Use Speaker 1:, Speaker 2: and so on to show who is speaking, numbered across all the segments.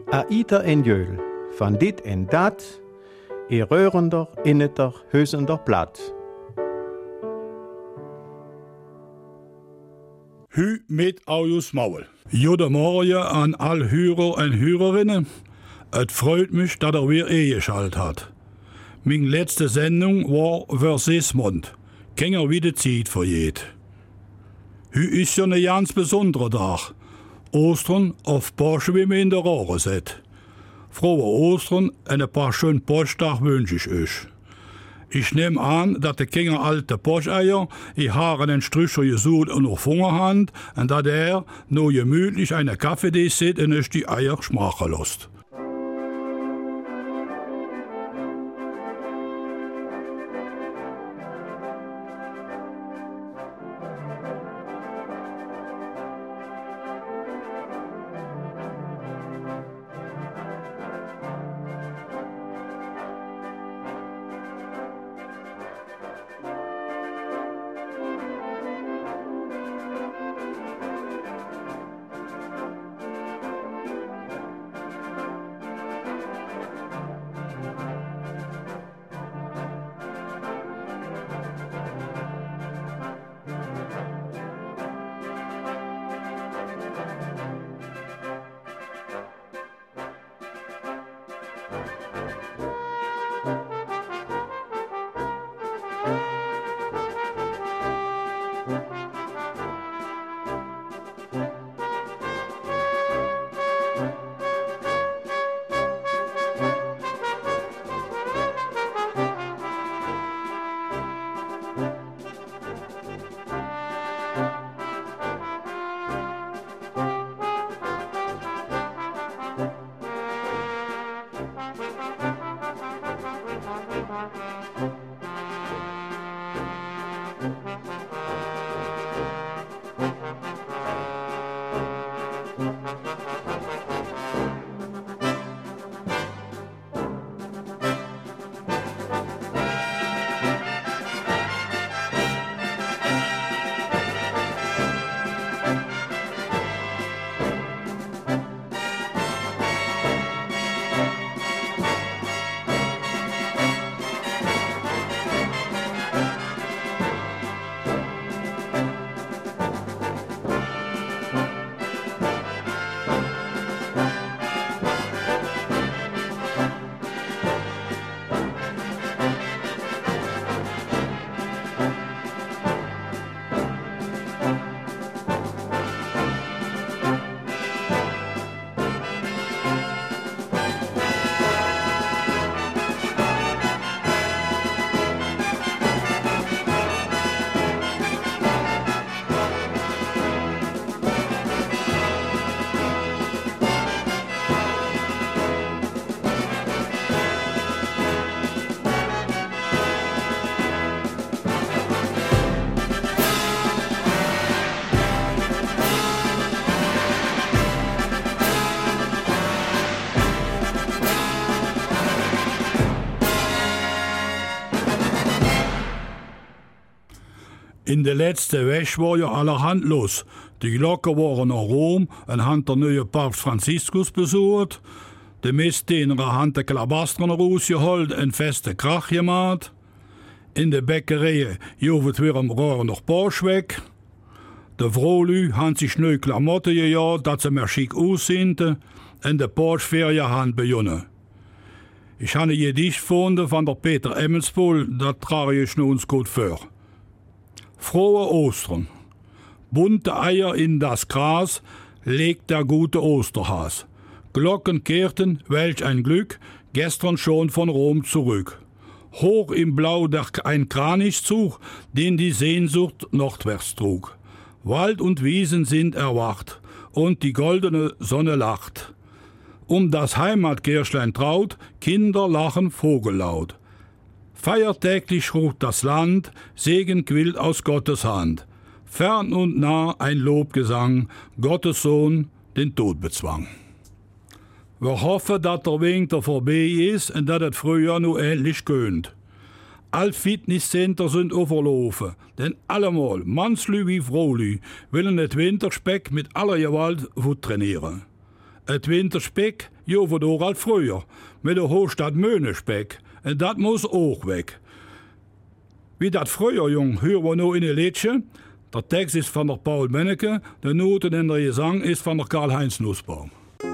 Speaker 1: A iter en jöl, van dit en dat, rörender, inneter, hösender Blatt.
Speaker 2: Hü mit Aujus Maul. Guten Morgen an all Hörer und Hörerinnen. Es freut mich, dass wieder eingeschaltet hat. Meine letzte Sendung war für Sismund. Keiner wie die Zeit vergeht. Hü ist ja ein ganz besonderer Tag. Ostern auf Barschwimmen in der Raareset. Frohe Ostern und ein paar schöne Posttage wünsche ich euch. Ich nehme an, dass die Kinder alte Poscheier, die Haare den Strücher gesucht und noch Hunger haben, und dass nur gemütlich eine Kaffee sitzt und euch die Eier schmachen lässt. In der letzten Woche war ja allerhand los. Die Glocken waren nach Rom und haben der neue Papst Franziskus besucht. Die Messdiener haben die Klabastern rausgeholt und feste Krach gemacht. In der Bäckerei juft wir am Rohr noch Barsch weg. Die Frolü haben sich neue Klamotten gejagt, dass sie mehr schick aussehen. Und die Barschferien haben begonnen. Ich habe ein Gedicht gefunden von der Peter Emmelspohl, das trage ich nun uns gut vor. Frohe Ostern. Bunte Eier in das Gras legt der gute Osterhas. Glocken kehrten, welch ein Glück, gestern schon von Rom zurück. Hoch im Blau ein Kranichzug, den die Sehnsucht nordwärts trug. Wald und Wiesen sind erwacht, und die goldene Sonne lacht. Um das Heimatgärschlein traut, Kinder lachen vogellaut. Feiertäglich ruht das Land, Segen quillt aus Gottes Hand. Fern und nah ein Lobgesang, Gottes Sohn den Tod bezwang. Wir hoffen, dass der Winter vorbei ist und dass das Frühjahr nu endlich gönnt. All Fitnesscenter sind overlaufen, denn allemal, Mannslü wie Frohlü, willen het Winterspeck mit aller Gewalt gut trainieren. Het Winterspeck joven door al vroeger, met de hoofdstad Meunenspeck. En dat moest ook weg. Wie dat vroeger jong, huren we nou in een liedje. De tekst is van de Paul Menneke, de noten en de gezang is van de Karl-Heinz Nussbaum.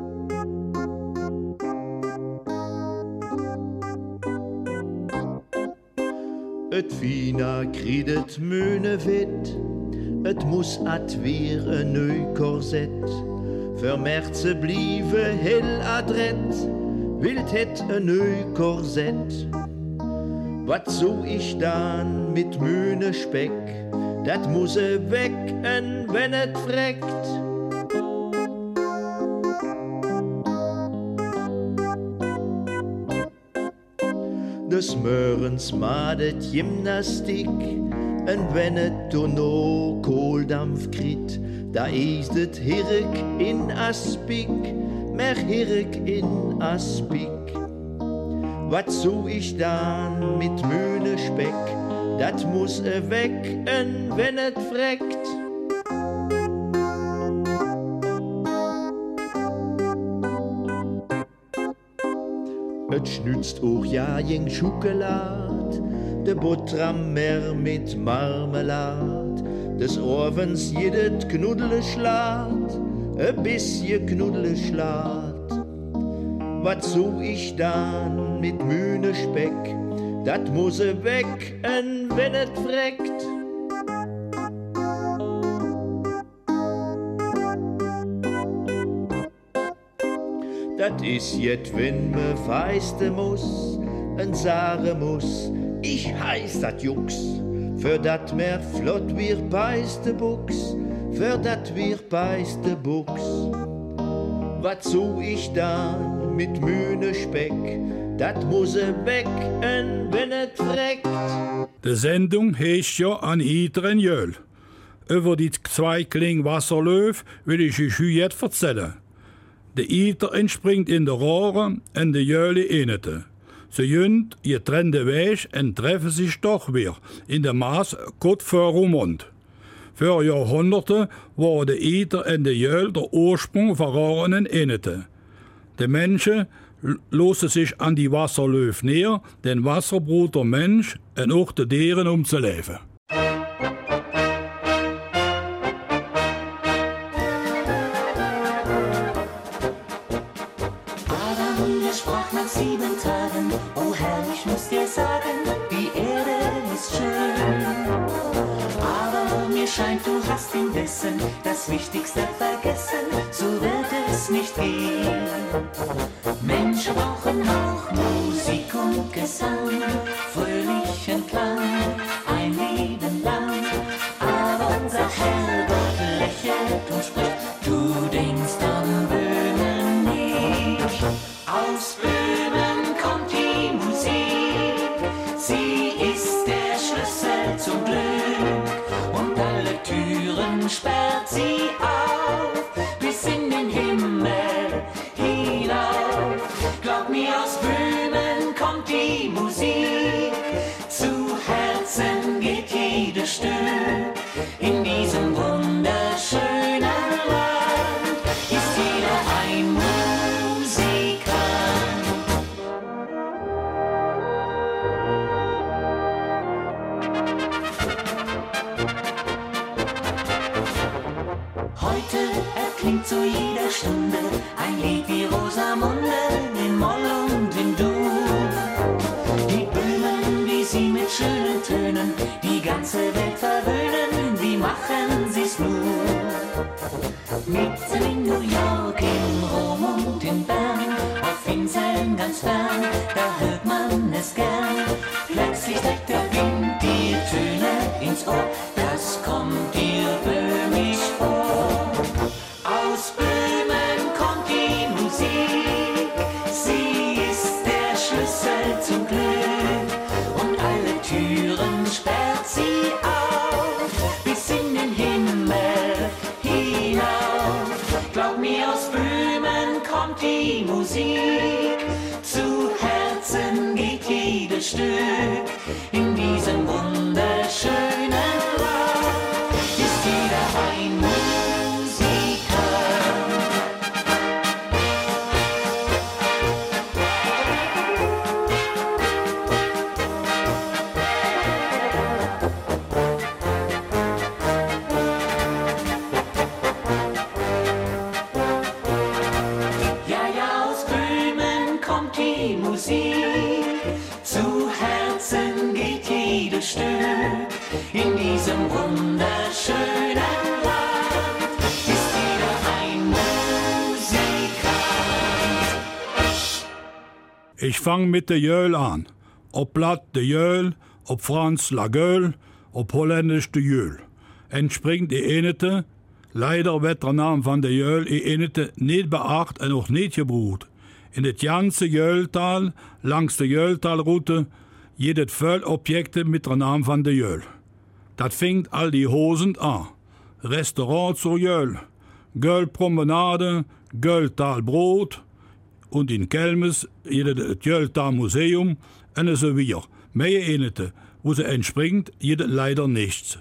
Speaker 3: Het Wiener kriegt het Möhnewit, het moes at weer een nieuw korset. Vermerkt ze blieven heel adret, wilt het een nieuw korset. Wat zou ich dan mit Möhnespeck, dat muss weg en wenn het frekt. Des Morgens madet Gymnastik, en wenn het Tonneau Kohldampf kriegt, da ist het Hirk in Aspik, mehr Hirk in Aspik. Wat zou ich dan mit Möhnespeck, dat muss weg en wenn het frekt. Het schnützt auch ja jeng Schokolade, de Boterham mehr mit Marmelade. Des Orvens jedet Knuddele schlaat, ein bisschen Knuddele schlaat. Wat zou ich dan mit Möhnespeck, dat muss weg en wenn het frekt. Dat is jet wenn me feiste muss, en sagen muss, ich heiß dat Jux. Für dat mer flott wir beiste Buchs, für dat wir beiste Buchs. Wat zou ich dan mit Möhnespeck, dat muss weg en wenn het frekt.
Speaker 2: De Sendung heet ja an iederen Jöl. Über die zwei Kling Wasserlöw will ich euch jetzt erzählen. De Iter entspringt in de Rohren en de Jöle innete. Ze jünt getrennte Weg en treffen sich doch weer in de Maas Gott vor Roermond. Voor Jahrhunderten waren de Iter en de Jöl der Ursprung van Rohren en innete. De Menschen losen sich an die Wasserlöw neer, den Wasser braucht der Mensch en auch de Dieren zu leben.
Speaker 4: Sprach nach 7 Tagen, oh Herr, ich muss dir sagen, die Erde ist schön. Aber mir scheint, du hast indessen das Wichtigste vergessen, so wird es nicht gehen. Menschen brauchen auch Musik und Gesang, fröhlichen Klang, ein Leben lang. Aber unser Herrgott lächelt und spricht, du denkst an Böhmen nicht. Aus Böhmen kommt die Musik, sie ist der Schlüssel zum Glück und alle Türen sperrt sie auf, bis in den Himmel hinauf. Glaub mir, aus Böhmen kommt die Musik, zu Herzen geht jedes Stück. In diesem wunderschönen Land ist jeder ein Musiker. Heute erklingt zu jeder Stunde ein Lied wie Rosamunde in Moll und in Dur. Die Böhmen, wie sie mit schönen Tönen die ganze Welt verwöhnen, wie machen sie's nur? Mitten in New York, in Rom und in Bern, auf Inseln ganz fern, da hört man es gern. Plötzlich trägt der Wind die Töne ins Ohr, das kommt dir böhmisch vor. Aus Böhmen kommt die Musik, sie ist der Schlüssel zum Glück und alle Türen sperrt sie auf, bis in den Himmel hinauf. Glaub mir, aus Böhmen kommt die Musik, zu Herzen geht jedes Stück. In diesem wunderschönen Land ist jeder ein Musiker. jedes Stück in diesem wunderschönen Land ist jeder ein Musikant.
Speaker 2: Ich fang mit de Jöl an. Ob Platt de Jöl, ob Franz la Gueule, ob Holländisch de Jöl. Entspringt die enete, leider wird der Name van de Jöl enete niet beacht en auch niet gebruikt. In het ganze Jöltal, langs de Jöltalroute, jedet veel objecten mit der Naam van de Jöl. Dat fängt all die Hosen an. Restaurant zur Jöl, Gölpromenade, Göltalbrot und in Kelmis jedet het Jöltalmuseum en so weer. Mehr enete, wo sie entspringt, jedet leider nichts.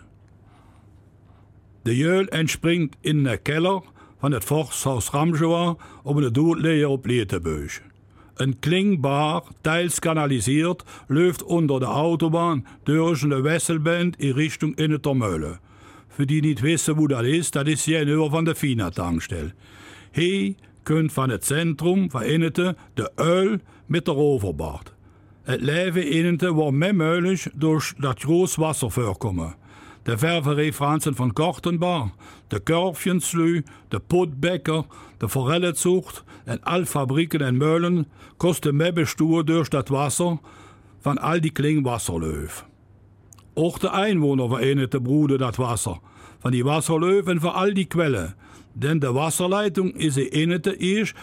Speaker 2: De Jöl entspringt in de Keller van het Forsthaus Ramschewa op een doodleer op Leetebeug. Een klingbaar, teils kanalisiert, läuft unter der Autobahn durch eine Wesselband in Richtung Innetermölle. Für die nicht wissen, wo das ist gegenüber von der Fina-Tankstelle. Hier könnt van het Zentrum van Innete de Öl mit der Overbart. Het Leben Innete war mehr möglich durch das Großwasser vorkommen. De Ververij Fransen van Kortenbach, de Körfjenslü, de Potbecker, de Forellenzucht en al Fabriken en Meulen kosten mehr bestuur durch das Wasser van all die Klingwasserlöw. Auch de Einwohner verenigten broeden dat Wasser, van die Wasserlöw en van all die Quellen, denn de Wasserleitung is in Innete eerst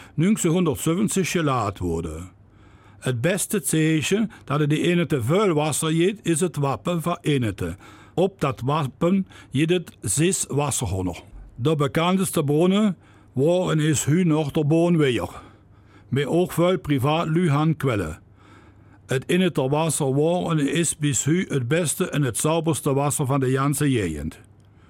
Speaker 2: 1970 gelaat worden. Het beste zeichen dat er de Innete veel wasser jeet is het wappen van Innete. Op dat wapen jedet 6 wasserhonner. De bekendste bronnen waren is hu nog de Boonweer. Maar ook veel privaatlu handkwellen. Het Inneter wasser was en is bis hu het beste en het sauberste wasser van de ganze gegend.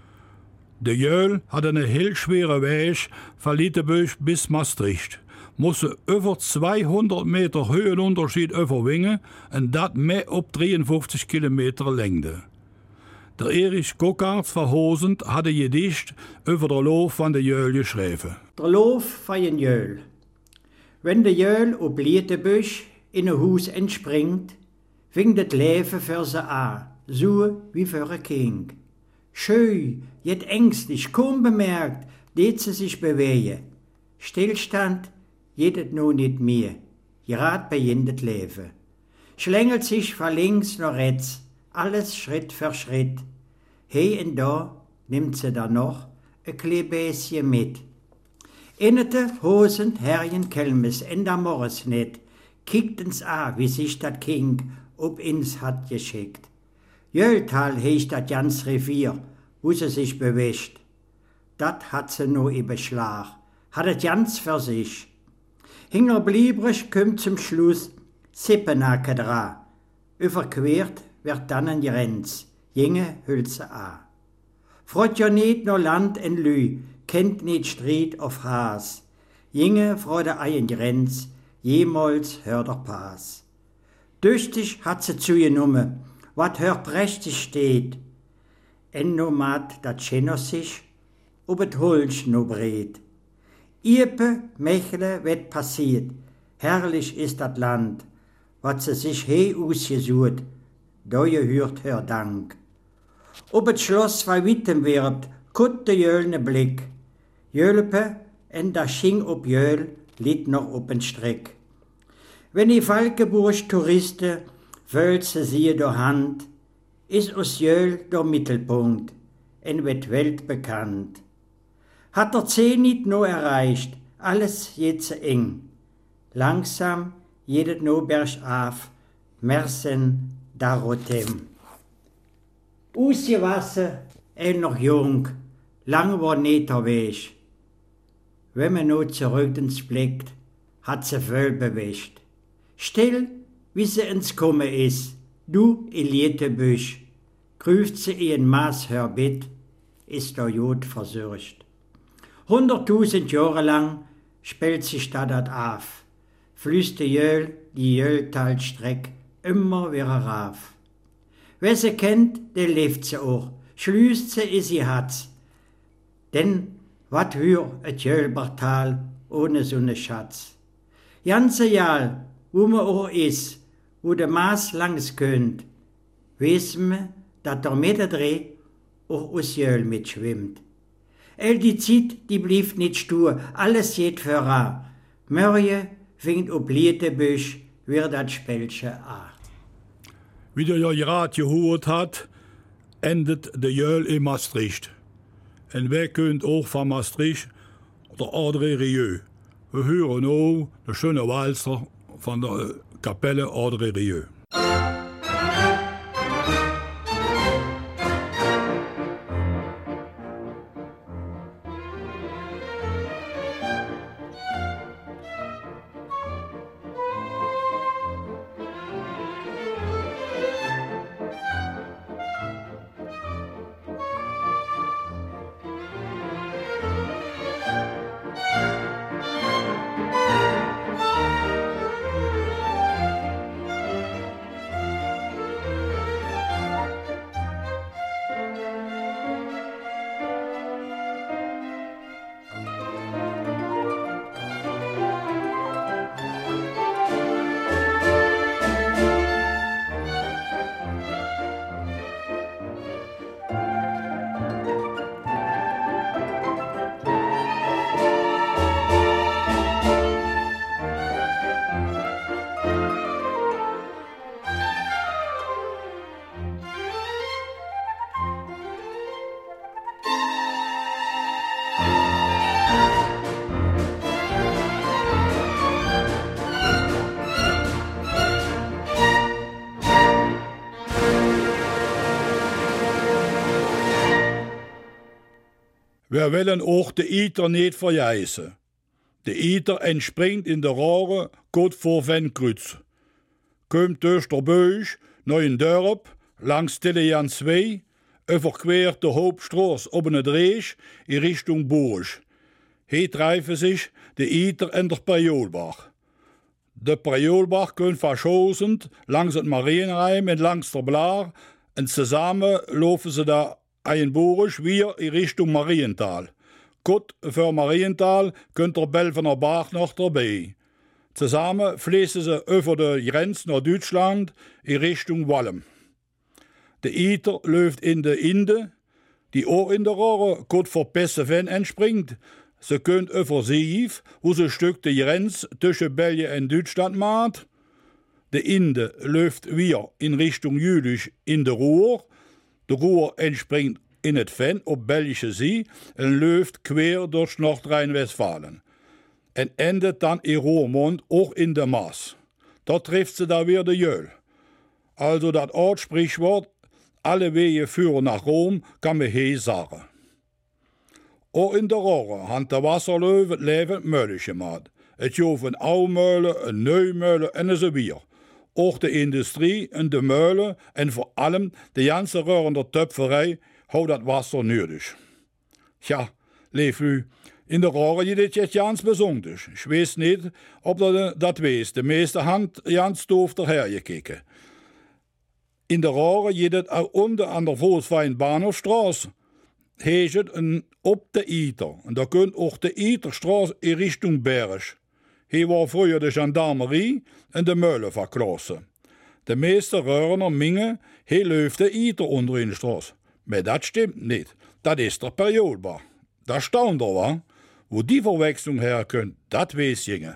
Speaker 2: De Jöl had een heel schwere weg van Lietebeug bis Maastricht. Moesten over 200 meter höhenunterschied overwingen en dat met op 53 kilometer lengte. Der Erich Gockards verhosend hadde gedicht over de Loof van de Jöl geschreven.
Speaker 5: Der Loof van een Jöl. Wenn de Jöl op Lietebusch in een huis entspringt, vingt het leven voor ze aan, so wie voor een kind. Schön, jet ängstlich, kaum bemerkt, deed ze sich bewegen. Stillstand jedet no niet meer, gerad begint het leven. Schlängelt sich von links nach rechts, alles Schritt für Schritt. Hier und da nimmt sie dann noch ein Kleebäschen mit. Innete Hosen, Herrchen, Kelmes, en da Morris net, kickt ins A, wie sich dat Kind ob ins hat geschickt. Jöltal hecht dat jans Revier, wo sie sich bewischt. Dat hat sie no überschlag, hat et jans für sich. Hinger bliebrisch kommt zum Schluss Sippenacke dra. Überquert wird dann ein Grenz, jinge Hülse a. Frot jo niet no Land en Lü, kennt niet Stried auf Haas. Jinge freude ein Grenz, jemals hört er Pass. Düchtig hat sie zugenommen, wat hör prächtig steht. En no mat dat Schenos sich, ob et Holsch no bret. Iepe, Mechle, wird passiert, herrlich ist dat Land, wat sie sich he ausgesucht, da gehört hör Dank. Ob et Schloss von Wittem wirbt, kutt de Jölne Blick. Jölpe, en da sching ob Jöl, litt noch oben Streck. Wenn die Falkeburg Touristen wölze sie do Hand, is aus Jöl der Mittelpunkt, en wird weltbekannt. Hat der Zeh nicht no erreicht, alles jetzt eng. Langsam jedet no bergaf, Mersen darotem. Ausgewassen, noch jung, lang war nicht der Weg. Wenn man no zurück ins blickt, hat sie voll bewischt. Still, wie sie ins Komme is, du Eliete Büsch, grüft sie ihren Maß herbit, ist der Jod versürcht. 100.000 Jahre lang spielt sich da dat auf, fließt die Jöltalstreck immer wieder rauf. Wer sie kennt, der lebt sie auch, schließt sie is sie hat's. Denn wat hür et Jölbertal ohne so ne Schatz. Ganze Jahr, wo man auch is, wo der Maas langs könnt, wissen wir, dass der Mittendrin auch aus Jöl mitschwimmt. Die Zeit, die blieb nicht stur, alles geht voran. Morgen fängt auf Blütenbüsch wieder das Spielchen an.
Speaker 2: Wie der ja gerade gehört hat, endet der Jöl in Maastricht. Und wer könnt auch von Maastricht der André Rieu. Wir hören auch den schönen Walzer von der Kapelle André Rieu. Wir willen auch de Iter niet verjijzen. De Iter entspringt in de Rohre gut vor Venkreuz. Kommt durch der Bösch naar een dorp langs Stillejan 2, überquert de Hauptstraße op een Dresch in Richtung Bourges. Hier treffen sich de Iter en der Priolbach. De Priolbach kommt verschossend langs het Marienheim en langs der Blaar en zusammen laufen ze da ein Bourges weer in Richtung Marienthal. Gut für Marienthal könnt der Belfener Bach noch dabei. Zusammen fließen sie über die Grenze nach Deutschland in Richtung Wallem. Der Iter läuft in der Inde, die auch in der Rohre gut für Pesseven entspringt. Sie könnt über Sief, wo sie ein Stück die Grenze zwischen Belgien und Deutschland macht. Der Inde läuft wieder in Richtung Jülich in der Ruhr. Der Ruhr entspringt in het Ven op Belgische Zee en läuft quer durch Nordrhein-Westfalen. En endet dann in Roermond, auch in der Maas. Dort trifft sie da wieder de Jöl. Also dat Ortssprichwort, alle Wege führen nach Rom, kann man hier sagen. Auch in der Rohre hat der Wasserlöwe het levend Möllchen gemacht. Het jof een oude meulen, een nieuwe meulen en een bier. Ook de industrie en de meulen en vor allem de ganze röhrende Töpferei houdt dat Wasser nötig. Tja, leef u, in der Rohre geht dit jetzt ganz besonders. Ich weiß nicht, ob dat weiß. De meeste hand ganz doof dahergekeken. In der Rohre geht het auch unter an der Volkswagen-Bahnhofstraße. Heet het op de Iter. En daar kunt ook de Iterstraße in Richtung Berg. Hier war früher de Gendarmerie en de Meulen verklossen. De meeste Röhrner mingen, hier läuft de Iter onder in de Straße. Maar dat stimmt niet. Dat is der Periolbach. Dat staunt er, wa? Wo die Verwechslung herkommt, dat weet je.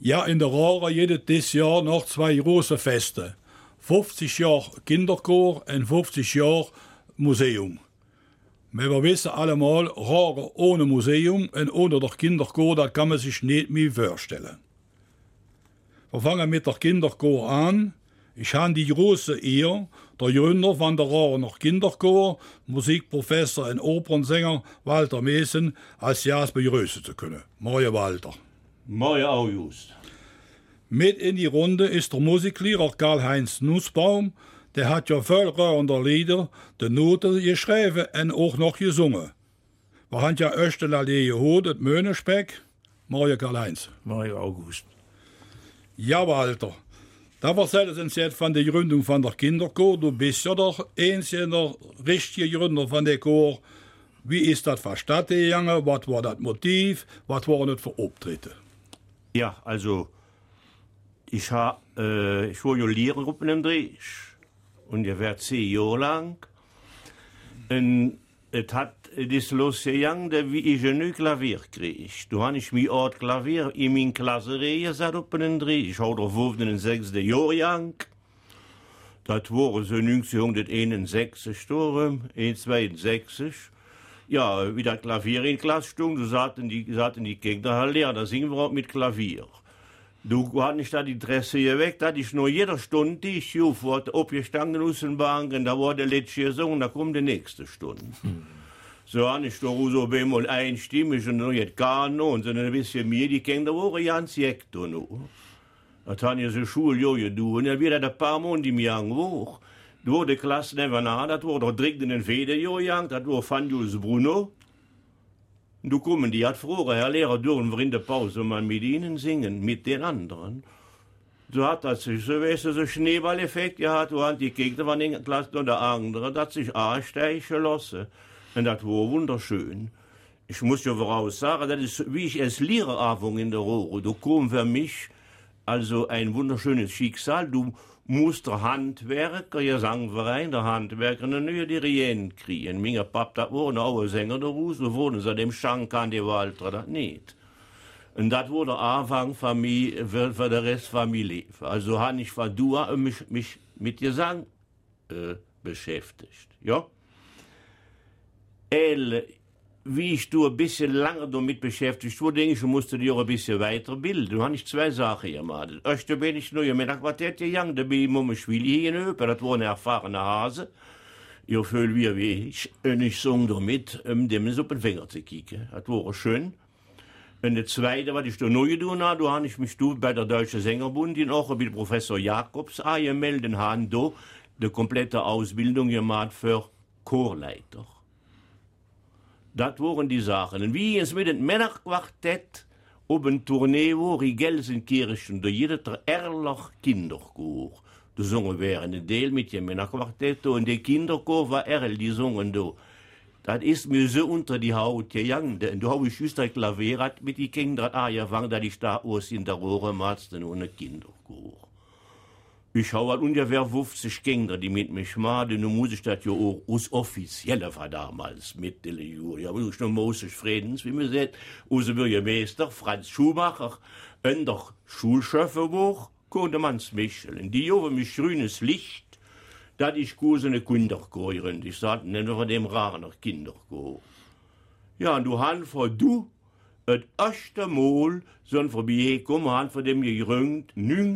Speaker 2: Ja, in der Rare jedes Jahr noch 2 große Feste. 50 Jahre Kinderchor und 50 Jahre Museum. Wir wissen allemal, Rare ohne Museum und ohne der Kinderchor, das kann man sich nicht mehr vorstellen. Wir fangen mit der Kinderchor an. Ich habe die große Ehre, der Gründer von der Rarer Kinderchor, Musikprofessor und Opernsänger Walter Mesen, als Jas begrüßen zu können. Moin Walter.
Speaker 6: Moin auch just.
Speaker 2: Mit in die Runde ist der Musiklehrer Karl-Heinz Nussbaum. Der hat ja voll rührender Lieder, die Noten geschrieben und auch noch gesungen. Wir haben ja Östelallee gehört, das Möhnespeck. Moin Karl-Heinz.
Speaker 6: Moin August.
Speaker 2: Ja, Walter. Da erzählen Sie uns jetzt von der Gründung von der Kinderchor. Du bist ja doch einziger der richtige Gründer von der Chor. Wie ist das verstanden gegangen? Was war das Motiv? Was waren das für Auftritte?
Speaker 6: Ja, also, ich war ja Lehrer auf einem Dreh. Und ich war 10 Jahre lang. Und es hat das losgegangen, wie ich ein Klavier kriege. Da habe ich mein Ort Klavier in meine Klasse gesagt auf einem Dreh. Ich habe da 5. und 6. Jahrgang. Das war so 1961 gestorben, 1962. Ja, wie das Klavier in die Klasse stand, da sagten die Kinder, Herr Lehrer, da singen wir auch mit Klavier. Du hast nicht das Interesse geweckt, da ich nur jede Stunde, die ich hier vor aufgestanden aus den Banken, da war der letzte gesungen, da kommt die nächste Stunde. So habe ich da so einmal einstimmig und noch jetzt gar noch, und so ein bisschen mehr, die Kinder waren ganz jeck da noch. Das haben ja so Schuljahr getan, und dann wieder ein paar Monate im Jahr hoch. Da war die Klasse nebenan, das war der 3. und 4. Jahrgang, das war Fanjus Bruno. Und da kommen die, hat früher, Herr Lehrer, dürfen wir in der Pause mal mit ihnen singen, mit den anderen. So hat das sich, so weißt du, so Schneeballeffekt gehabt, wo hat die Gegner von der Klasse und der andere, das hat sich ansteigen lassen. Und das war wunderschön. Ich muss ja voraus sagen, das ist, wie ich als Lehrerabend in der Rohre, da kam für mich also ein wunderschönes Schicksal. Du musst der Handwerker, ja sagen wir rein, der Handwerker, nur die Rien kriegen. Mein Pap, das war auch ein Sänger der Rus, da wurden sie dem Schank an die Walter, das nicht. Und das war der Anfang für mich, für den Rest von meinem Leben. Also habe ich von mich mit Gesang beschäftigt, ja. Wie ich da ein bisschen länger damit beschäftigt wurde, denke ich, musste die auch ein bisschen weiterbilden. Da habe ich 2 Sachen gemacht. Erst bin ich noch mit einem Quartett gegangen, da bin ich mit einem Schwili hinüber, das war ein erfahrener Hase. Ja, viel wie ich. Und ich sang da mit, dem auf den Finger zu kicken. Das war schön. Und das Zweite, was ich da neu getan habe, da habe ich mich bei der Deutschen Sängerbund in auch mit Professor Jakobs angemeldet und habe da die komplette Ausbildung gemacht für Chorleiter. Das waren die Sachen. Und wie es mit dem Männerquartett auf ein Tournee war in Gelsenkirchen, da jeder der Erlach Kinderchor. Da singen wir einen Teil mit dem Männerquartett und der Kinderchor war Erl, die singen da. Das ist mir so unter die Haut gegangen. Und da habe ich just ein Klavier mit den Kindern angefangen, dass ich da aus in der Rohre machte ohne Kinderchor. Ich habe ungefähr 50 Kinder, die mit mir machen. Nun muss ich das ja auch aus Offizieller war damals mit der Jury. Aber ich noch Moses Friedens, wie man sagt, unser Bürgermeister Franz Schumacher und der Schulchef war, konnte man es mischen. Die haben mich grünes Licht, dass ich so eine Kinderchor gründe. Ich sagte, nennen wir von dem Rarer Kinderchor. Ja, und du hast du das erste Mal sind vorbeigekommen, haben von dem gegründet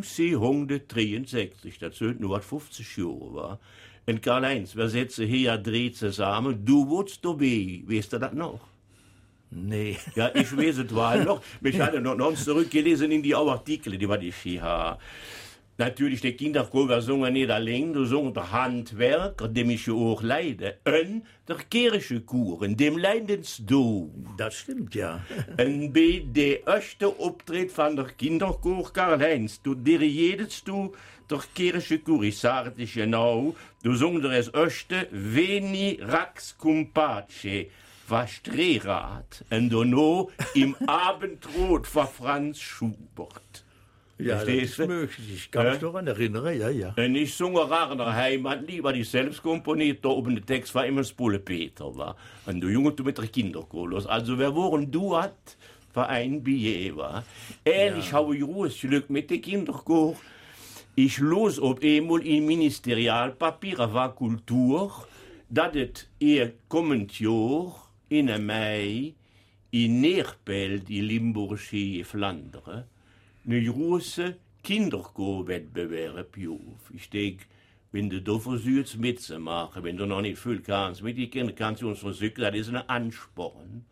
Speaker 6: 1963. Das sollte nur 50 Jahre war. Und Karl-Heinz, wir setzen hier drei zusammen. Du wurdest dabei. Weißt du das noch?
Speaker 3: Nee.
Speaker 6: Ja, ich weiß es war noch. Ich hatte noch zurückgelesen in die Artikel, die ich hier habe. Natürlich, die Kinderchor, wir singen nicht allein, da singen der Handwerker, dem ich ja auch leide, und der Kirchenchor, dem leidens du.
Speaker 3: Das stimmt, ja.
Speaker 6: Und bei der ersten Auftritt von der Kinderchor, Karl-Heinz, du dirigierst du der Kirchenchor, ich sage dich genau, du singst das erste, Veni Rax Cumpace, was Strehrat, und du noch im Abendrot von Franz Schubert.
Speaker 3: Ja, das ist möglich. Ich kann mich daran erinnern, ja.
Speaker 6: Und ich singe Rarer Heimatlied, weil ich selbst komponiert, da oben der Text war immer das Bulle Peter. War. Und du Junge, du mit der Kinderchor los. Also, wer waren du hat, war ein Billet, war. Ehrlich, habe ich großes Glück mit den Kindern. Ich los ob einmal in Ministerialpapier, war Kultur, dass es kommend Jahr in Mai in Neerpelt, in Limburgie, Flandern, eine große Kinderchorwettbewerb. Ich denke, wenn du da versuchst mitzumachen, wenn du noch nicht viel kannst, mit den Kindern kannst du uns versuchen, das ist ein Ansporn.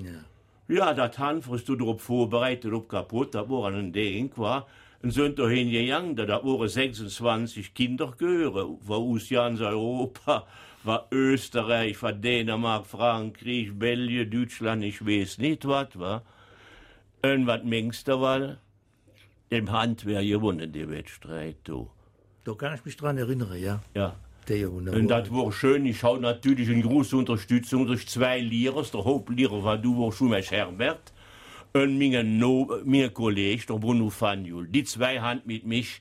Speaker 6: Ja, das hast du darauf vorbereitet, ob kaputt, das war ein Ding, war. Und sind da hingegangen, da waren 26 Kinder gehören, war aus ganz Europa, war Österreich, war Dänemark, Frankreich, Belgien, Deutschland, ich weiß nicht was, war. Und was meinst du, war? Im Handwerk gewonnen, die Wettstreit, du.
Speaker 3: Da kann ich mich dran erinnern, ja.
Speaker 6: Ja.
Speaker 3: Und
Speaker 6: das war schön, ich habe natürlich eine große Unterstützung durch 2 Lehrers, der Hauptlehrer war du, war Schumacher Herbert, und mein Kollege, der Bruno Fanjul. Die 2 haben mit mich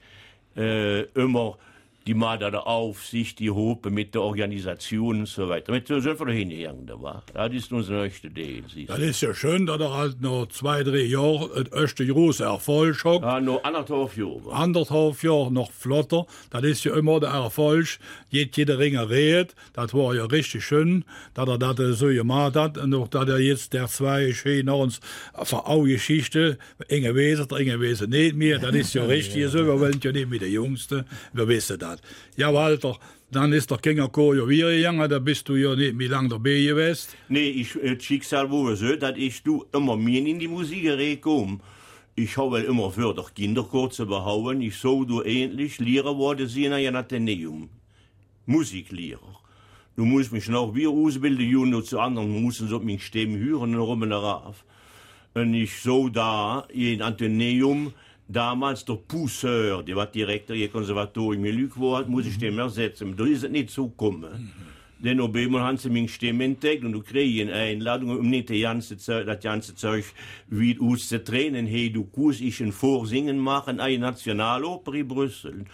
Speaker 6: immer die mal da der Aufsicht, die Hope mit der Organisation und so weiter. Mit so sind wir da hingegangen, da war. Das ist unser nächster Deal.
Speaker 2: Das ist ja schön, dass halt noch 2-3 Jahre ein erster großer Erfolg hat.
Speaker 6: Ja, noch 1,5 Jahre.
Speaker 2: 1,5 Jahre noch flotter. Das ist ja immer der Erfolg. Jeder Ringer redet. Das war ja richtig schön, dass das so gemacht hat. Und auch, dass jetzt der 2 schön nach uns für auch Geschichte, Inge Wesen nicht mehr. Das ist ja richtig so. Wir wollen ja nicht mit der Jüngste. Wir wissen das. Ja, Walter, dann ist der Kinderchor ja wieder gegangen, da bist du ja nicht mehr lange dabei gewesen.
Speaker 6: Nee, das Schicksal war so, dass ich immer mehr in die Musik reinkomme. Ich habe immer für den Kinderchor zu behaupten, ich soll du endlich Lehrer worden sein in Atheneum. Musiklehrer. Du musst mich noch wieder ausbilden, und zu anderen mussten so meine Stimme hören und rum darauf. Und ich so da in Atheneum, damals der Pousseur, der war Direktor des Konservatoriums in Lüg war, muss ich dem ersetzen. Da ist es nicht so gekommen. Denn auf einmal haben sie meine Stimme entdeckt und du kriegst eine Einladung, um nicht das ganze Zeug wie auszutrainen. Hey, du kannst ich ein Vorsingen machen, eine Nationaloper in Brüssel,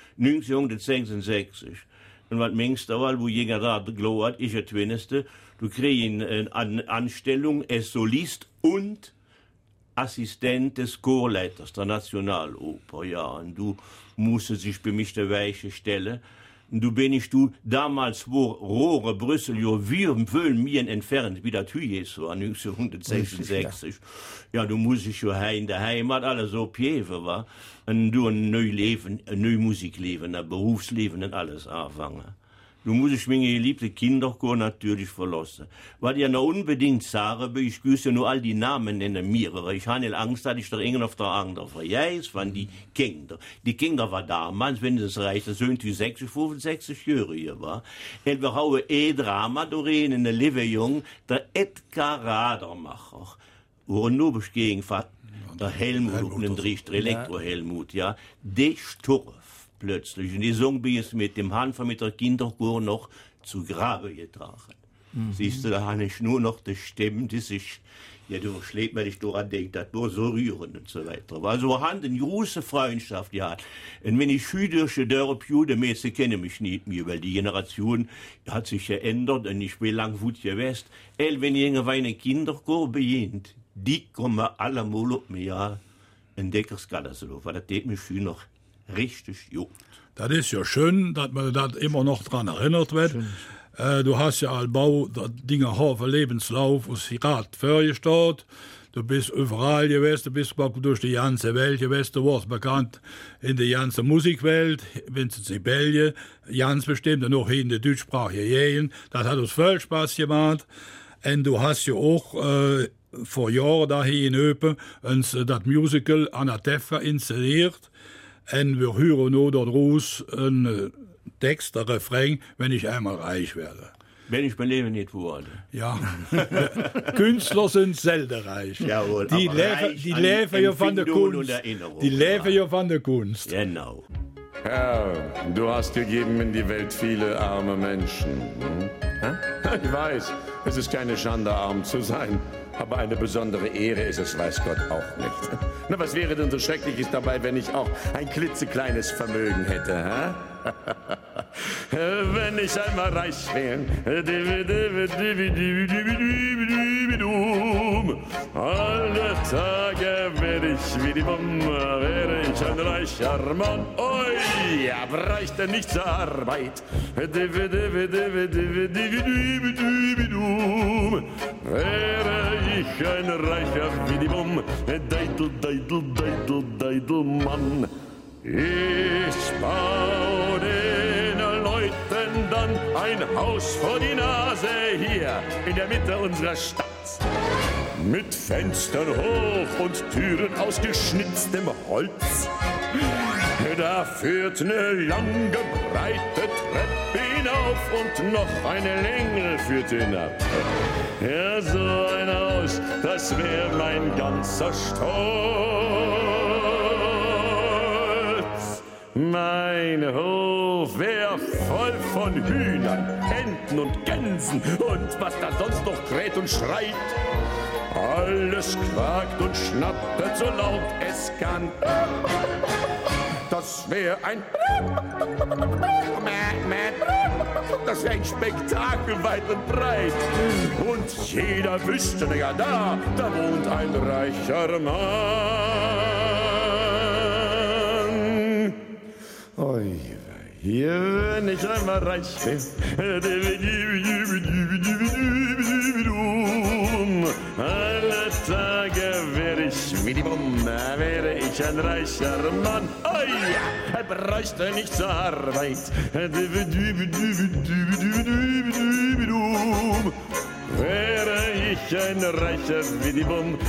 Speaker 6: 1966. Und was meinst du, wo jeder da geglaubt hat, ist der Twinneste, du kriegst eine Anstellung als Solist und Assistent des Chorleiters der Nationaloper, ja, und du musstest dich bei mich der Weiche stellen. Und du damals, wo Rohre Brüssel ja viel mehr entfernt, wie das hier ist, so 1966. Ja, du musst dich ja in der Heimat alles so pieven, war. Und du ein neues Leben, ein neues Musikleben, ein Berufsleben und alles anfangen. Du musst dich meine geliebte Kinderchor natürlich verlassen. Was ich ja noch unbedingt sage, ich wüsste ja nur all die Namen nennen mehrere. Ich habe nicht Angst, dass ich da irgendeinen auf der anderen verjährt, von die Kinder. Die Kinder war damals, wenn es reicht, das sind die 60, 65 Jahre hier war. Und wir haben Drama durch in der Livejung, der Edgar Radermacher, wo er nur gegen der Helmut und den Richter, Elektro-Helmut, ja, der Sturf. Plötzlich. Und die Song bin ich mit dem Hanfer, mit der Kinderchor noch zu Grabe getragen. Siehst du, da habe ich nur noch die Stimme, die sich, ja, du schlägt, wenn ich daran denke, das war so rührend und so weiter. Also, wir haben eine große Freundschaft gehabt. Und wenn ich durch die Dörp, die meisten kennen mich nicht mehr, weil die Generation hat sich geändert und ich bin lang gut gewesen. Wenn irgendwann ein Kinderchor beginnt, die kommen alle mal auf mir, ja, ein Deckerskatastrophe, das tut mich viel noch richtig gut.
Speaker 2: Das ist ja schön, dass man das immer noch daran erinnert wird. Du hast ja als Bau Dinge Haufen Lebenslauf aus Rat vorgestellt. Du bist überall gewesen, du bist durch die ganze Welt gewesen, du warst bekannt in der ganzen Musikwelt, wenn es in Belgien, ganz bestimmt, und auch in der deutschsprachigen Gegend. Das hat uns viel Spaß gemacht. Und du hast ja auch vor Jahren dahin in Öpen das Musical Anateffa inszeniert. Und wir hören nur daraus einen Text, ein Refrain, wenn ich einmal reich werde.
Speaker 6: Wenn ich mein Leben nicht wurde.
Speaker 2: Ja, Künstler sind selten reich.
Speaker 6: Jawohl,
Speaker 2: die leben ja von der Kunst. Die leben ja von der Kunst.
Speaker 6: Genau.
Speaker 7: Herr, du hast gegeben in die Welt viele arme Menschen. Ich weiß, es ist keine Schande, arm zu sein. Aber eine besondere Ehre ist es, weiß Gott, auch nicht. Na, was wäre denn so Schreckliches dabei, wenn ich auch ein klitzekleines Vermögen hätte, hä? Wenn ich einmal reich wäre. Boom. Alle Tage werde ich wie die Bum, wäre ich ein reicher Mann. Oi, er bräuchte nicht zur Arbeit. Wäre ich ein reicher wie die Bum, Deidel, Deidel, Deidel, Deidel, Mann. Ich bau den Leuten dann ein Haus vor die Nase hier in der Mitte unserer Stadt. Mit Fenstern hoch und Türen aus geschnitztem Holz. Da führt eine lange, breite Treppe hinauf und noch eine Längel führt hinab. Ja, so ein Haus, das wär mein ganzer Stolz. Mein Hof wär voll von Hühnern, Enten und Gänsen und was da sonst noch kräht und schreit. Alles quakt und schnattert so laut es kann. Das wär ein ein Spektakel weit und breit. Und jeder wüsste, ja, da wohnt ein reicher Mann. Oi, hier, wenn ich einmal reich bin. Alle Tage wäre ich wie die Bum, wäre ich ein reicher Mann. Oh ja, bräuchte nicht zur Arbeit. Wäre ich ein reicher wie die Bum,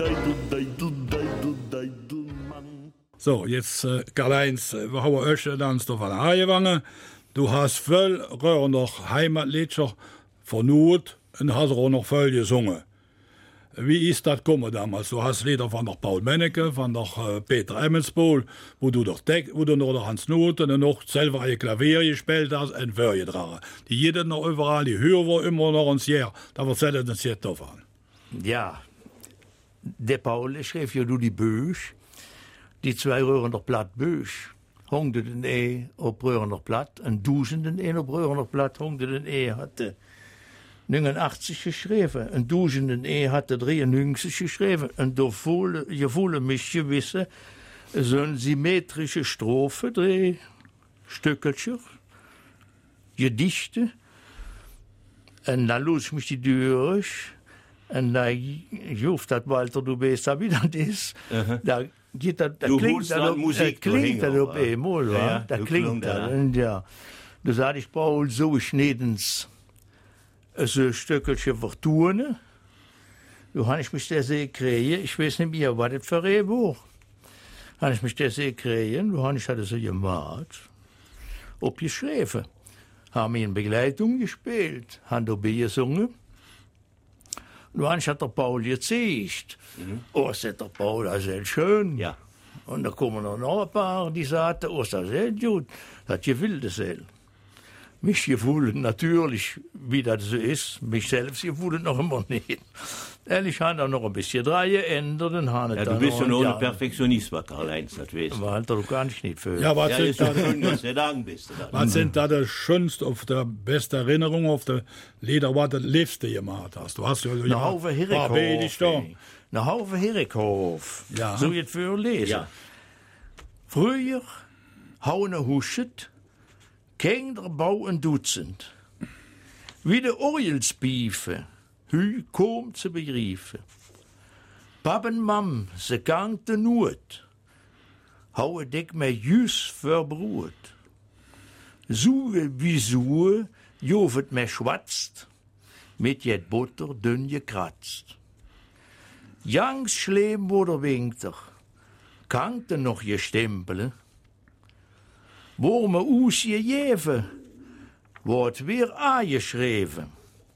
Speaker 7: Mann.
Speaker 2: So, jetzt Karl-Heinz, wir haben euch dann auf eine Haiewange. Du hast viel Röhr noch Heimatlieder vernut und hast auch noch viel gesungen. Wie ist das gekommen damals? Du hast Lieder von der Paul Menneke, von der Peter Emmenspohl, wo du noch der Hans Noten und noch selber ein Klavier gespielt hast und vorgetragen. Die jeder noch überall, die hören wir immer noch uns her. Da erzählt uns jetzt davon.
Speaker 8: Ja, der Paul schreef ja du die Büch, die 2 Röhrender Blatt Büch. Hongde den op Röhrender Blatt, en duizenden op Röhrender Blatt hongde den hatte 89 geschreven. Een duizenden hatte 93 geschreven. En je voelen mich gewisse, zo'n symmetrische Strophe, 3 Stückeltje, Gedichte. En dan los ich mich die durch. En da juft dat Walter, du bist da wieder das. Da geht da klingt das Musik, klingt das op E-Moll, wa? Da klingt das. Ja. Da sag ich, Paul, so schnedens so ein Stückchen vertunen. Da habe ich mich der See kriegen. Ich weiß nicht mehr, was das für ein Buch. Habe ich mich der See kriegen. Da habe ich das so gemacht. Abgeschrieben. Haben wir in Begleitung gespielt. Haben dabei gesungen. Da habe ich der Paul gezeigt. Oh, sagt der Paul, das ist schön.
Speaker 6: Ja.
Speaker 8: Und da kommen noch ein paar, die sagten, oh, das ist gut. Das gefällt es sehr. Mich gefühlen natürlich, wie das so ist. Mich selbst gefühlen noch immer nicht. Ehrlich, haben da noch ein bisschen drei geändert. Ja,
Speaker 6: du bist ja noch ein Perfektionist, Karl-Heinz, das weißt du.
Speaker 8: Aber halt, du kannst nicht für.
Speaker 2: Ja, was sind da das Schönste, auf der beste Erinnerung, auf der Lieder, was das Liebste gemacht hast? Du hast ja
Speaker 8: eine Haufe Herikhof. Eine Haufe Herikhof.
Speaker 2: Ja.
Speaker 8: So jetzt für lesen. Ja. Früher, haune Huschet, Kinder bauen Dutzend. Wie de Orjelsbiefe, hü kom ze begriefen. Pappen Mam, se gang de Noot. Haue dik me jus verbroet. Suche wie Suhe, jovet me schwatzt, mit jet Butter dünn gekratzt. Jangs schleem wurde Winter, kankte noch je Stempele. Wo me oes je jeven, wordt weer aangeschreven.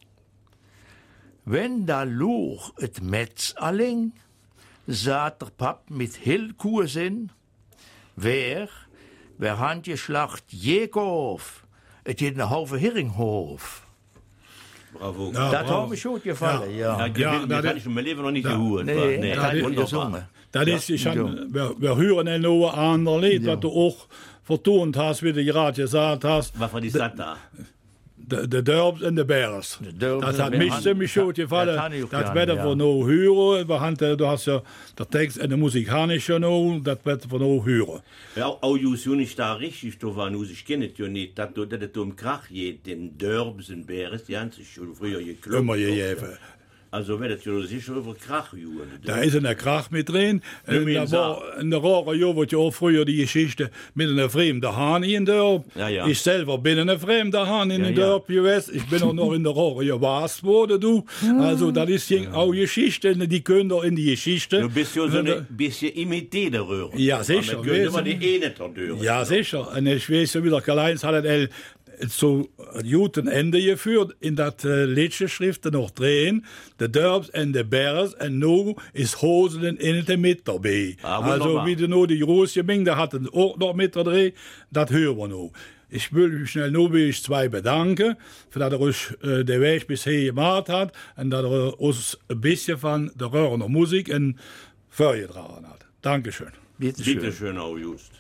Speaker 8: Wenn da loog het Metz alleen, zat der Pap mit Hillkurs in, wer handgeslacht Jekhof, het je een halve Heringhof.
Speaker 6: Bravo.
Speaker 8: Ja, dat had me goed gevallen, ja.
Speaker 6: Dat had ik in mijn leven nog niet gehoord.
Speaker 8: Nee, dat heb je gezongen.
Speaker 2: Dat is, wir hören ja nur ein anderes Lied, was du auch vertont hast, wie du gerade gesagt hast.
Speaker 6: Was war die Satt da?
Speaker 2: de Derbs en de Bears. Dat hat mich ziemlich gut gefallen. Dat werden wir noch hören. Du hast ja der Text und die Musik habe ich schon noch, das werden wir noch hören.
Speaker 6: Ja, auch nicht da richtig, da war nur, ich kenne es ja nicht, dass du im Krach geht, den Derbs und Bears, die haben sich schon früher geklopft.
Speaker 2: Immer gegeben.
Speaker 6: Also wird es ja sicher über Krach juren.
Speaker 2: Da ist ein Krach mit drin. Da war in der rare Jahr, wo ja auch früher die Geschichte mit einer fremden Hahn in der
Speaker 6: Ja.
Speaker 2: Ich selber bin ein fremder Hahn in der US. Ich bin auch noch in der rare Jahr warst wurde du. Also das ist auch Geschichte, die können doch in die Geschichte.
Speaker 6: Du bist ja so ein bisschen Imitator.
Speaker 2: Ja, sicher.
Speaker 6: Aber wir können immer die eine durch.
Speaker 2: Ja, sicher. Und ich weiß ja wieder, Karl-Heinz hat zu guten Ende geführt, in dat letzte Schrift noch drehen, de Derbs en de Bears, en nu is Hosen in het mit dabei. Also wie du nur die große Menge, da hat auch noch mit dabei, dat hören wir noch. Ich will mich schnell nur wie ich zwei bedanken, für dass uns den Weg bisher gemacht hat, und dass uns ein bisschen von der röhrender Musik in vorgetragen hat. Dankeschön.
Speaker 6: Bitte schön, auch just.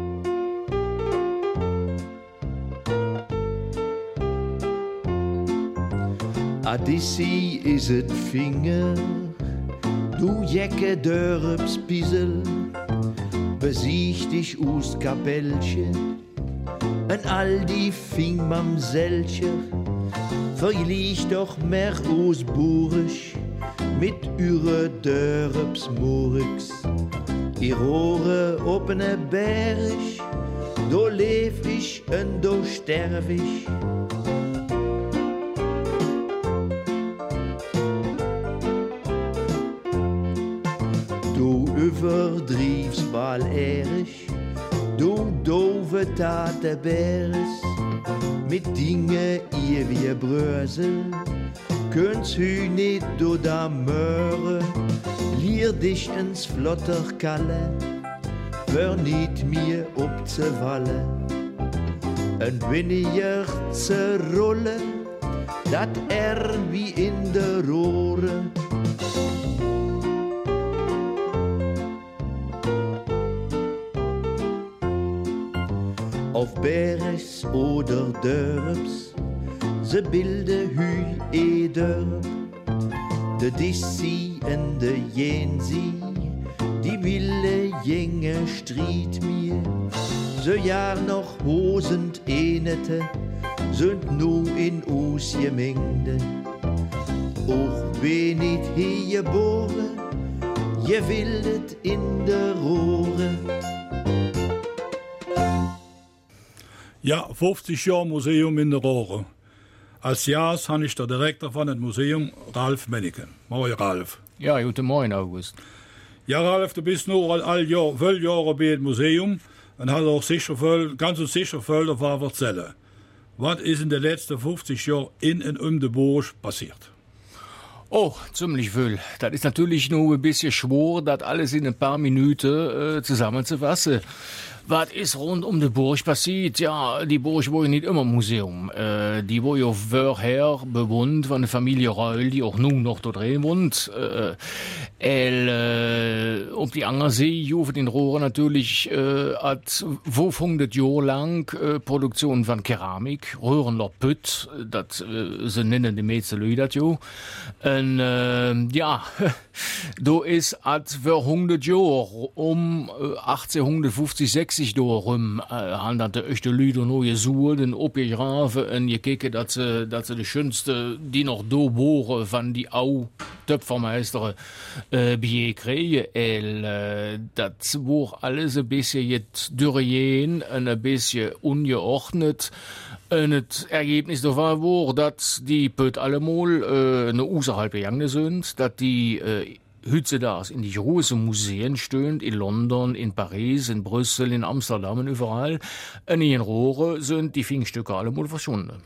Speaker 3: Adissi is het vinger, du jekke Dörps Piesel, besiegt dich us Kapellche, en all die Fing Mamselcher, verliegt doch mehr us Burisch, mit üre Dörps Murix, ihr Rohre opene Bärisch, do leef ich en do sterf ich. Du übertriefst mal ehrlich, du doofe Tatenbärs, mit Dinge ihr wie Brösel, könnt's hü nicht do da möre, lier dich ins Flotterkalle, hör nicht mir ob ze Walle, en wenn ihr ze rolle, dat wie in de Rohre. Auf Beres oder Dörps, ze bilde hü Dörp, de Dissi en de Jensi, die wille jenge striet mir, ze jaar noch hosend enete, sind nu in us gemengde, och wen niet hier geboren, je wildet in de Rohre.
Speaker 2: Ja, 50 Jahre Museum in der Rohre. Als Jahr habe ich der Direktor von dem Museum, Ralf Menneke. Moin, Ralf.
Speaker 9: Ja, guten Morgen, August.
Speaker 2: Ja, Ralf, du bist nur all Jahr, viele Jahre bei dem Museum und hast auch sicher viel, ganz sicher viel davon erzählen. Was ist in den letzten 50 Jahren in und de Burg passiert?
Speaker 9: Oh, ziemlich viel. Das ist natürlich nur ein bisschen schwer, das alles in ein paar Minuten zusammenzufassen. Was ist rund um die Burg passiert? Ja, die Burg war ja nicht immer Museum. Die war ja vorher bewohnt von der Familie Reul, die auch nun noch dort drin wohnt. Auf die andere See, jufen in Rohre natürlich, hat 500 Jahre lang Produktion von Keramik, Röhrenler Pütt, das sie nennen die meisten Leute das ja. Und ja, da ist at für 100 Jahre um 1850, 60 rum, haben dann die echte Leute noch gesucht und abgegraben und gekeken, dass sie die schönste, die noch da waren, von die Au Töpfermeister bekriegen. Das war alles ein bisschen jetzt durchgehen und ein bisschen ungeordnet. Und das Ergebnis davon war, dass die Pöt allemal noch außerhalb gegangen sind, dass die heute das in die großen Museen stehen, in London, in Paris, in Brüssel, in Amsterdam und überall. Und in Rohre sind die Fingstücke allemal verschwunden.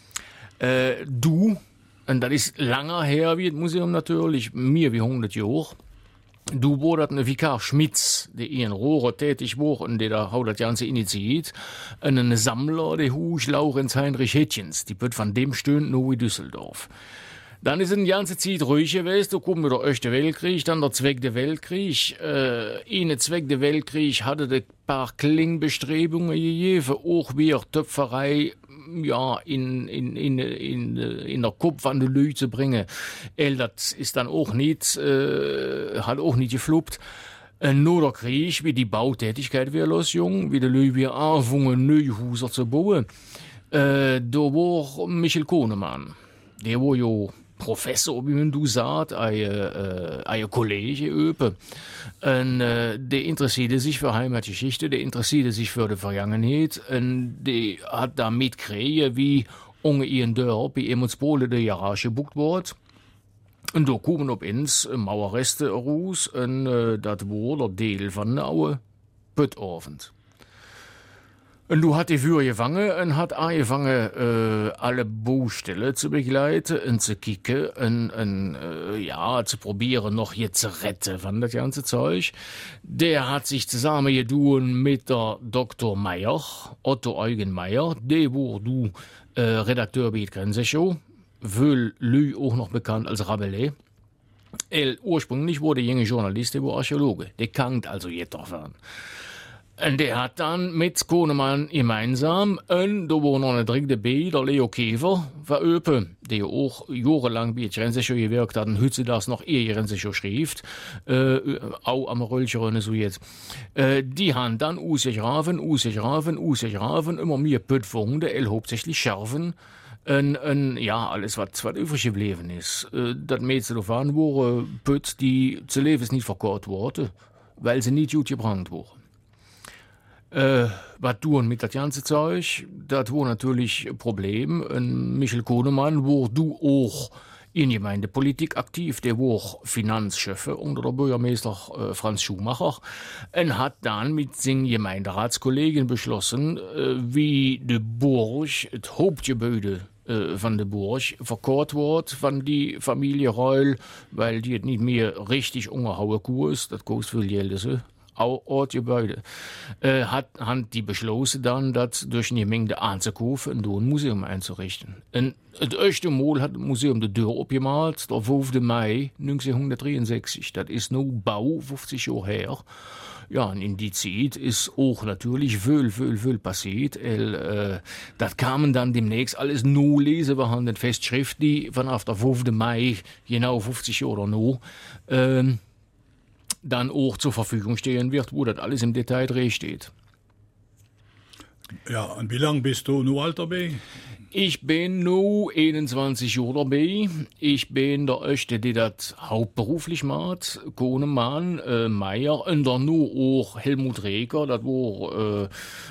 Speaker 9: Und das ist langer her wie das Museum natürlich, mehr wie 100 Jahre. Du wurde eine Vikar Schmitz, die in Rohre tätig war und der da hat das Ganze initiiert. Und ein Sammler, der Husch Laurenz Heinrich Hätchens, die wird von dem stehen nur in Düsseldorf. Dann ist eine ganze Zeit ruhig gewesen, da kommt der Erste Weltkrieg, dann der Zweite Weltkrieg. In der Zweite Weltkrieg hatte ein paar Klingbestrebungen gegeben, auch wie Töpferei ja, in der Kopf an die Leute zu bringen. Das ist dann auch nicht, hat auch nicht gefloppt. Nur der Krieg, wie die Bautätigkeit wir losjung, wie die Leute wir anfangen, neue Häuser zu bauen. Da war Michel Konemann. Der war ja Professor, wie man du sagt, ein Kollege öpe. Und der interessierte sich für Heimatgeschichte, der interessierte sich für die Vergangenheit, und der hat da mitgekriegt, wie unge ihren Dörp, wie Emonsbole der Garage gebucht wird. Und da kommen ob ins Mauerreste raus, und das war der Teil von der Aue Püttorfend. Und du hat die Führer gefangen und hat angefangen, alle Baustellen zu begleiten und zu kicken und ja, zu probieren, noch hier zu retten von das ganze Zeug. Der hat sich zusammen getan mit der Dr. Meyer, Otto Eugen Meyer, der war du Redakteur bei der Grenzeshow, wohl Lü auch noch bekannt als Rabelais. Ursprünglich wurde der junge Journalist, der war Archäologe, der kannt also jetzt davon. Und der hat dann mit Konemann gemeinsam, und da war noch ein dritte B, der Leo Käfer, veröpen, der auch jahrelang bei der Grenzeshow gewirkt hat und heute das noch eher Grenzeshow schrift, auch am Röllchen so jetzt. Die haben dann ausgegraben, immer mehr Püttfungen, der hauptsächlich Scherven, ja, alles, was übrig geblieben ist. Das Mädchen davon waren Pütt, die zu Leben nicht verkauft wurden, weil sie nicht gut gebrannt wurden. Was tun mit das ganze Zeug? Das war natürlich ein Problem. Und Michel Konemann war du auch in Gemeindepolitik aktiv. Der war Finanzchef unter der Bürgermeister Franz Schumacher und hat dann mit seinen Gemeinderatskollegen beschlossen, wie die Burg, das Hauptgebäude von der Burg, verkauft wird von die Familie Reul, weil die nicht mehr richtig ungehauen Kurs, das kostet viel Geld, so. Auch Ortgebäude, hat die beschlossen dann, das durch eine Menge anzukaufen und ein Museum einzurichten. Und das erste Mal hat das Museum die Tür abgemalt, der 5. Mai 1963. Das ist nur Bau, 50 Jahre her. Ja, und in die Zeit ist auch natürlich viel passiert. Das kamen dann demnächst alles nur lesen, wir haben eine Festschrift, die von auf der 5. Mai, genau 50 Jahre noch, dann auch zur Verfügung stehen wird, wo das alles im Detail drin steht.
Speaker 2: Ja, und wie lange bist du nur alt dabei?
Speaker 9: Ich bin nur 21 Jahre dabei. Ich bin der Erste, der das hauptberuflich macht. Konemann, Meyer und dann nur auch Helmut Reger. Das war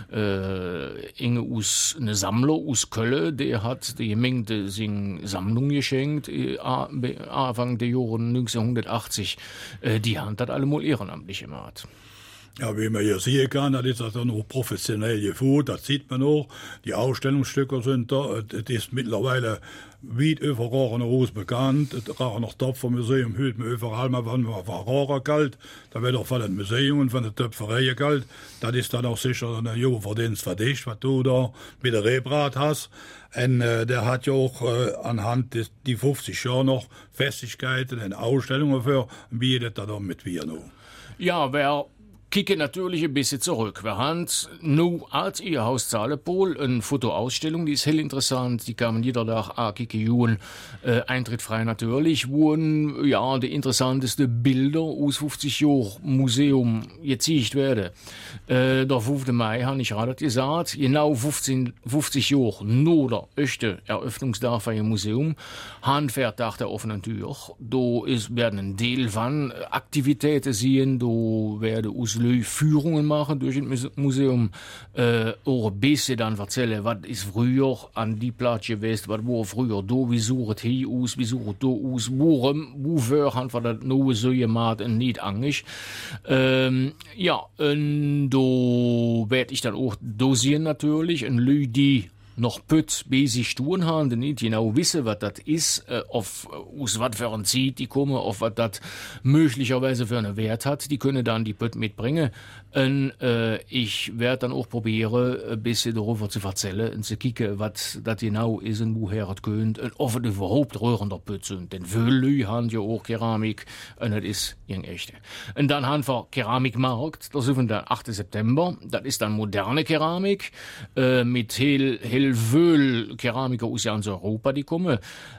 Speaker 9: eine Sammler aus Köln. Der hat die Menge seine Sammlung geschenkt, Anfang der Jahre 1980. Die haben das allemal ehrenamtlich gemacht.
Speaker 2: Ja, wie man hier sehen kann, das ist also noch professionell geführt, das sieht man auch. Die Ausstellungsstücke sind da, das ist mittlerweile weit überall Haus bekannt. Das noch Töpfermuseum hört man überall mal, wenn man Verrohrer kalt. Da wird auch von den Museum und von der Töpferei kalt. Das ist dann auch sicher ein Verdienst für dich, was du da mit der Rebrat hast. Und der hat ja auch anhand die 50 Jahre noch Festigkeiten und Ausstellungen für, wie das da mit wir noch.
Speaker 9: Ja, wer kicken natürlich ein bisschen zurück. Wir haben nu als ihr Haus Zahlepol eine Fotoausstellung, die ist hell interessant. Die kann man jeder Tag ankicken, Eintritt frei natürlich, wo ja die interessantesten Bilder aus 50 Jahren Museum gezeigt werden. Der 5. Mai habe ich gerade gesagt, genau 50 Jahre nach der ersten Eröffnungstag von dem Museum, Handwerktag der offenen Tür. Da werden ein Teil von Aktivitäten sehen, da werden aus Führungen machen durch das Museum, auch ein bisschen dann erzählen, was ist früher an die Platz gewesen, was war früher da, wie sucht hier aus, wie sucht da aus, wofür haben wir das neue so gemacht und nicht Angst. Ja, und da werde ich dann auch dosieren natürlich, und Leute, die noch Pütt bei sich tun haben, die nicht genau wissen, was das ist, aus was für ein Zeit die kommen, auf was das möglicherweise für einen Wert hat, die können dann die Pütt mitbringen. Und ich werde dann auch probieren, ein bisschen darüber zu erzählen und zu kicken, was das genau ist und woher es kommt und ob es überhaupt rührender Pütt sind. Denn viele haben ja auch Keramik und das ist ein echte. Und dann haben wir Keramikmarkt, das ist der 8. September, das ist dann moderne Keramik mit hell aktuell wohl Keramiker aus ganz Europa, die kommen.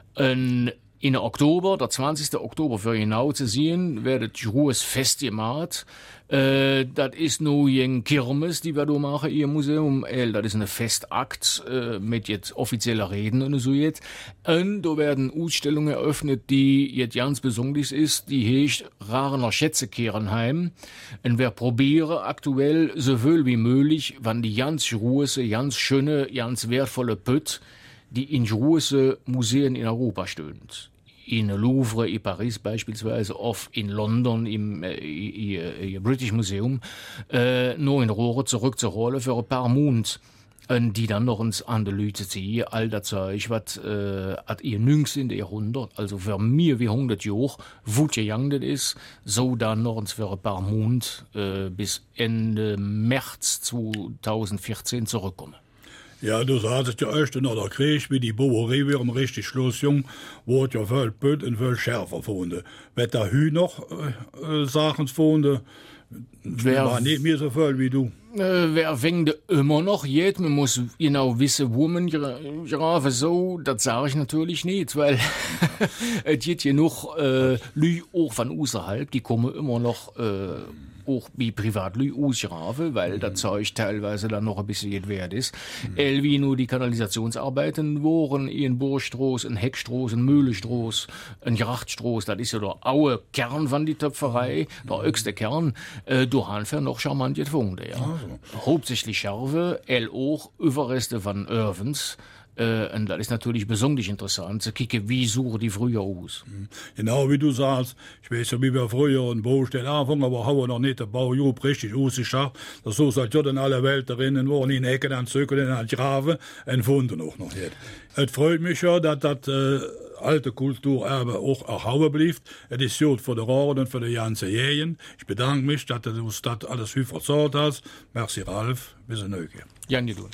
Speaker 9: In Oktober, der 20. Oktober für genau zu sehen, werdet Ruhes Fest gemacht. Das ist nur ein Kirmes, die wir da machen, ihr Museum. Das ist ein Festakt mit jetzt offizieller Reden und so jetzt. Und da werden Ausstellungen eröffnet, die jetzt ganz besonders ist. Die heißt Rarener Schätze kehren heim. Und wir probieren aktuell so viel wie möglich, wann die ganz große, ganz schöne, ganz wertvolle Pütt, die in große Museen in Europa stehen. In Louvre, in Paris beispielsweise, oft in London, im British Museum, nur in Rohre zurückzuholen für ein paar Monate. Und die dann noch uns an die Leute ziehen, all das Zeug, was ihr 19. Jahrhundert, also für mir wie 100 Jahre, wo gegangen ist, so dann noch uns für ein paar Monate bis Ende März 2014 zurückkommen.
Speaker 2: Ja, du sagst ja erst nach der Krieg, wie die Boerie wieder richtig losjung, wurde ja viel Pöt und viel schärfer gefunden. Wird da Hü noch Sachen gefunden, war nicht mehr so viel wie du.
Speaker 9: Wer wengde immer noch jet, man muss genau wissen, wo man Giraffe so, das sage ich natürlich nicht, weil es gibt genug Lü auch von außerhalb, die kommen immer noch auch wie Privatlü aus Giraffe, weil das Zeug teilweise dann noch ein bisschen wert ist. Wie nur die Kanalisationsarbeiten waren, ein Bohrstraß, ein Heckstraß, ein Mühlestroß, ein Grachtstraß, das ist ja der aue Kern von die Töpferei, der höchste Kern, du haben wir noch charmant gefunden, ja. Also. Hauptsächlich Schärfe, auch Überreste von Irvens. Und das ist natürlich besonders interessant, zu kicken, wie suchen die früher aus.
Speaker 2: Genau wie du sagst, ich weiß ja, wie wir früher einen Baustelle anfangen, aber haben wir noch nicht den Baujob richtig ausgeschafft. Das so seit ja dann alle Welt drinnen waren, in Ecken an Zöcken, an Graven, entfunden auch noch nicht. Es freut mich ja, dass das alte Kulturerbe auch erhalten bleibt. Es ist gut für die Rohren und für die ganzen Jägen. Ich bedanke mich, dass du uns das alles viel verzahlt hast. Merci, Ralf. Bis zum nächsten Mal.
Speaker 9: Jan geduld.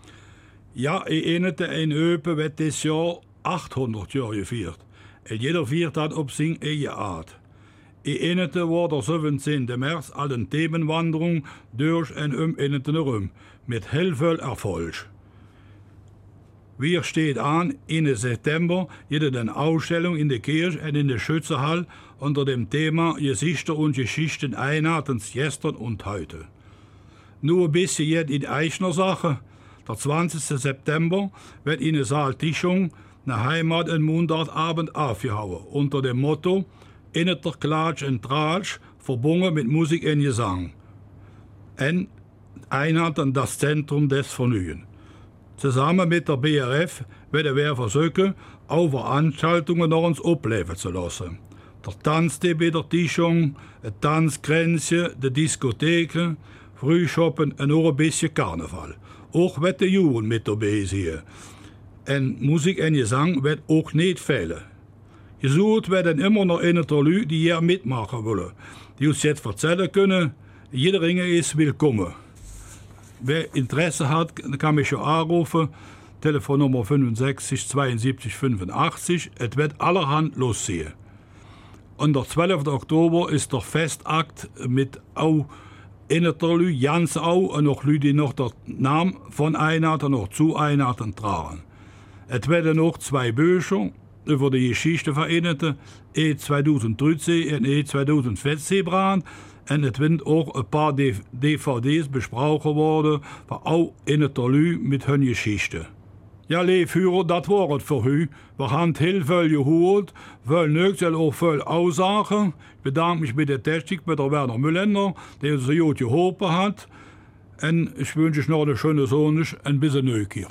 Speaker 2: Ja, ich erinnerte ein Öpe, wird das Jahr 800 Jahre gefeiert. Und jeder feiert das auf seine eigene Art. Ich erinnerte war der 17. März eine Themenwanderung durch und Inneten herum, mit hellvoll Erfolg. Wir steht an, Ende September, jede eine Ausstellung in der Kirche und in der Schützenhall unter dem Thema Gesichter und Geschichten Einheitens gestern und heute. Nur ein bisschen jetzt in eigener Sache. Der 20. September wird in der Saal Tischung eine Heimat- und Mundartabend aufgehauen, unter dem Motto Inneter Klatsch und Tratsch, verbunden mit Musik und Gesang. Und Einheit und das Zentrum des Vergnügens. Zusammen mit der BRF werden wir versuchen, auch Veranstaltungen noch uns ableben zu lassen. Der Tanztee der Tischung, ein Tanzkränzchen, die Diskotheken, Frühshoppen und auch ein bisschen Karneval. Auch wird die Jugend mit dabei sein. Und Musik und Gesang wird auch nicht fehlen. Gesucht werden immer noch eine der Leute, die hier mitmachen wollen. Die uns jetzt erzählen können, jeder ist willkommen. Wer Interesse hat, kann mich schon anrufen. Telefonnummer 65 72 85. Es wird allerhand losziehen. Und der 12. Oktober ist der Festakt mit auch Innerterlü, ganz auch, und noch Leute, die noch den Namen von Einheiten noch zu Einheiten tragen. Es werden noch 2 Bücher über die Geschichte vereinigten, 2013 und 2014 gebracht. Und es werden auch ein paar DVDs besprochen worden, die auch Innerterlü mit hun Geschichte. Ja, lieve Führer, dat war het voor u. We gaan heel veel gehoord, veel niks en ook veel Aussagen. Ich bedanke mich bei der Technik, bei der Werner Müllender, der uns so gut geholfen hat. Und ich wünsche euch noch eine schöne Sonne und bis nächstes.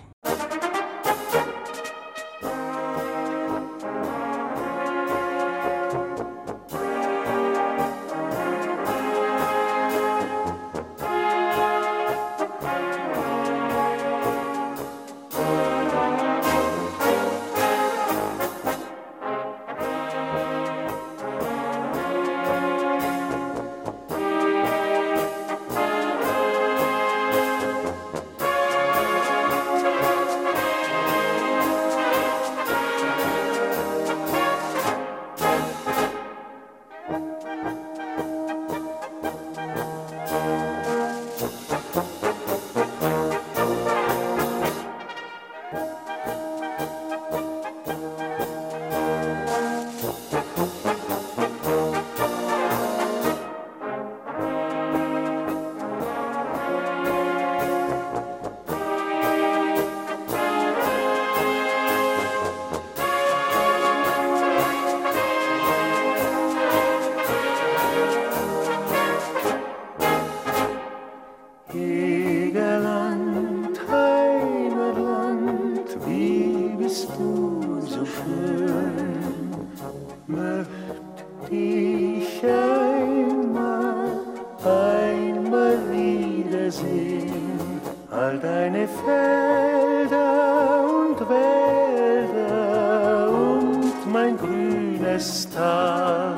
Speaker 10: all deine Felder und Wälder und mein grünes Tal.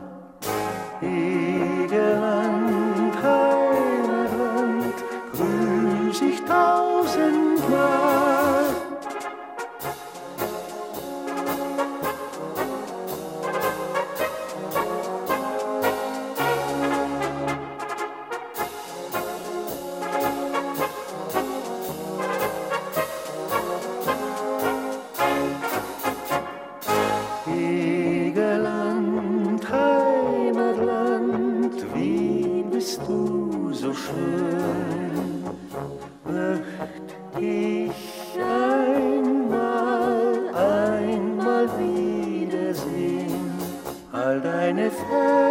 Speaker 10: Egeland, Heimatland, grüß ich tausendmal. All deine Felder